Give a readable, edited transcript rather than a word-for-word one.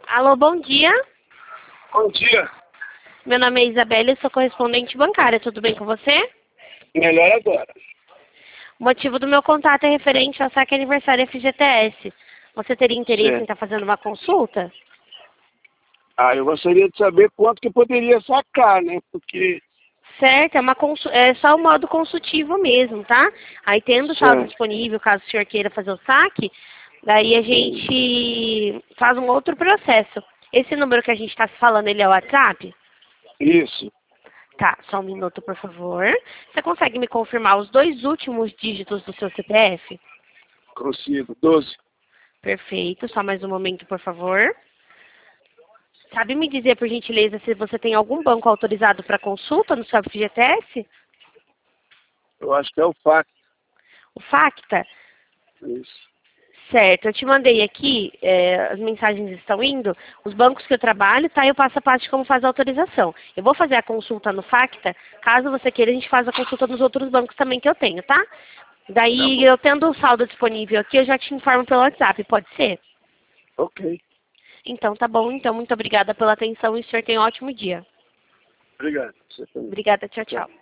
Alô, bom dia. Bom dia. Meu nome é Isabela e sou correspondente bancária. Tudo bem com você? Melhor agora. O motivo do meu contato é referente ao saque aniversário FGTS. Você teria interesse em Certo. estar fazendo uma consulta? Eu gostaria de saber quanto que poderia sacar, né? Porque... Certo, é só o modo consultivo mesmo, tá? Aí tendo o saldo Certo. disponível, caso o senhor queira fazer o saque, daí a gente faz um outro processo. Esse número que a gente está falando, ele é o WhatsApp? Isso. Tá, só um minuto, por favor. Você consegue me confirmar os 2 últimos dígitos do seu CPF? Consigo. 12. Perfeito, só mais um momento, por favor. Sabe me dizer, por gentileza, se você tem algum banco autorizado para consulta no seu FGTS? Eu acho que é o FAC. O Facta? Isso. Certo, eu te mandei aqui, as mensagens estão indo, os bancos que eu trabalho, tá? Eu passo a passo de como faz a autorização. Eu vou fazer a consulta no Facta, caso você queira, a gente faz a consulta nos outros bancos também que eu tenho, tá? Tá Daí, bom. eu tendo o saldo disponível aqui, eu já te informo pelo WhatsApp, pode ser? Ok. Então, tá bom. Então, muito obrigada pela atenção e o senhor tenha um ótimo dia. Obrigado. Você também. Obrigada, tchau, Tchau. tchau.